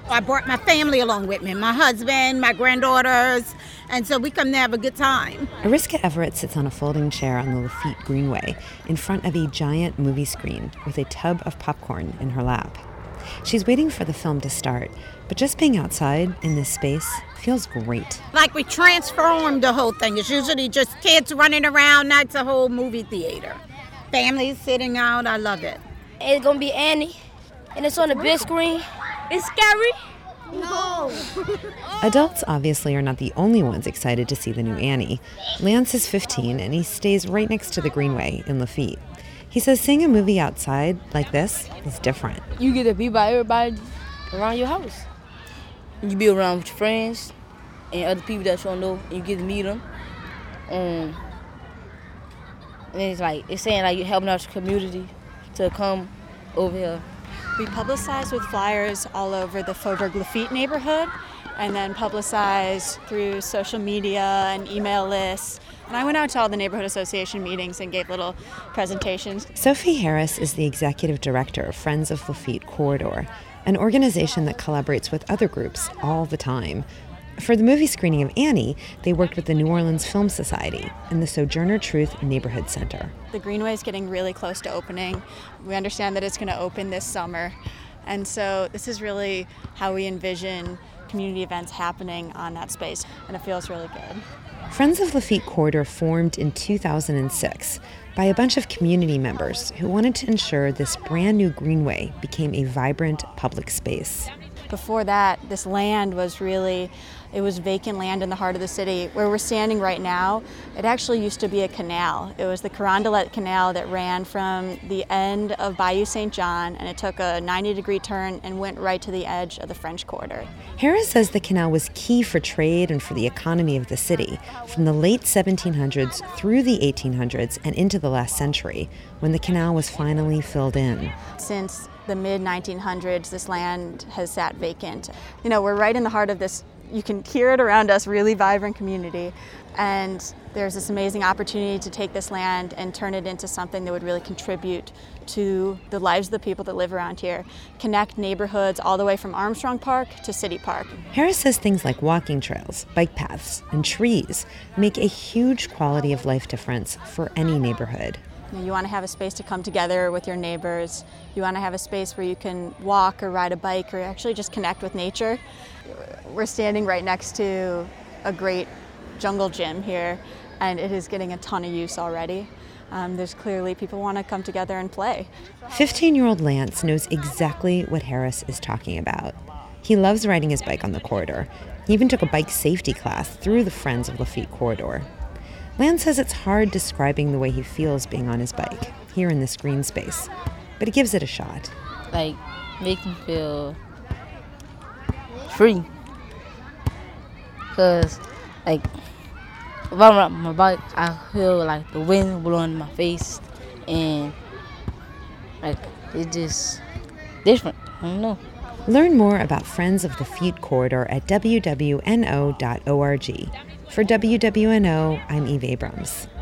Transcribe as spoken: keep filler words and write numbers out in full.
I brought my family along with me, my husband, my granddaughters, and so we come to have a good time. Ariska Everett sits on a folding chair on the Lafitte Greenway in front of a giant movie screen with a tub of popcorn in her lap. She's waiting for the film to start, but just being outside in this space feels great. Like we transformed the whole thing. It's usually just kids running around, now it's a whole movie theater. Families sitting out, I love it. It's gonna be Annie, and it's on the big screen. It's scary. No. Adults obviously are not the only ones excited to see the new Annie. Lance is fifteen and he stays right next to the Greenway in Lafitte. He says seeing a movie outside like this is different. You get to be by everybody around your house. You be around with your friends and other people that you don't know, and you get to meet them. Um, and it's like, it's saying like you're helping out the community to come over here. We publicize with flyers all over the Faubourg Lafitte neighborhood, and then publicize through social media and email lists. And I went out to all the neighborhood association meetings and gave little presentations. Sophie Harris is the executive director of Friends of Lafitte Corridor, an organization that collaborates with other groups all the time. For the movie screening of Annie, they worked with the New Orleans Film Society and the Sojourner Truth Neighborhood Center. The Greenway is getting really close to opening. We understand that it's going to open this summer. And so this is really how we envision community events happening on that space, and it feels really good. Friends of Lafitte Corridor formed in two thousand six by a bunch of community members who wanted to ensure this brand new Greenway became a vibrant public space. Before that, this land was really, it was vacant land in the heart of the city. Where we're standing right now, it actually used to be a canal. It was the Carondelet Canal that ran from the end of Bayou Saint John, and it took a ninety degree turn and went right to the edge of the French Quarter. Harris says the canal was key for trade and for the economy of the city from the late seventeen hundreds through the eighteen hundreds and into the last century, when the canal was finally filled in. Since the mid nineteen hundreds, this land has sat vacant. You know, we're right in the heart of this, you can hear it around us, really vibrant community. And there's this amazing opportunity to take this land and turn it into something that would really contribute to the lives of the people that live around here, connect neighborhoods all the way from Armstrong Park to City Park. Harris says things like walking trails, bike paths, and trees make a huge quality of life difference for any neighborhood. You know, you want to have a space to come together with your neighbors. You want to have a space where you can walk or ride a bike or actually just connect with nature. We're standing right next to a great jungle gym here, and it is getting a ton of use already. Um, there's clearly people want to come together and play. fifteen-year-old Lance knows exactly what Harris is talking about. He loves riding his bike on the corridor. He even took a bike safety class through the Friends of Lafitte Corridor. Lance says it's hard describing the way he feels being on his bike here in this green space, but he gives it a shot. Like, makes me feel free. Because, like, if I'm on my bike, I feel like the wind blowing in my face, and, like, it's just different. I don't know. Learn more about Friends of Lafitte Corridor at w w n o dot org. For W W N O, I'm Eve Abrams.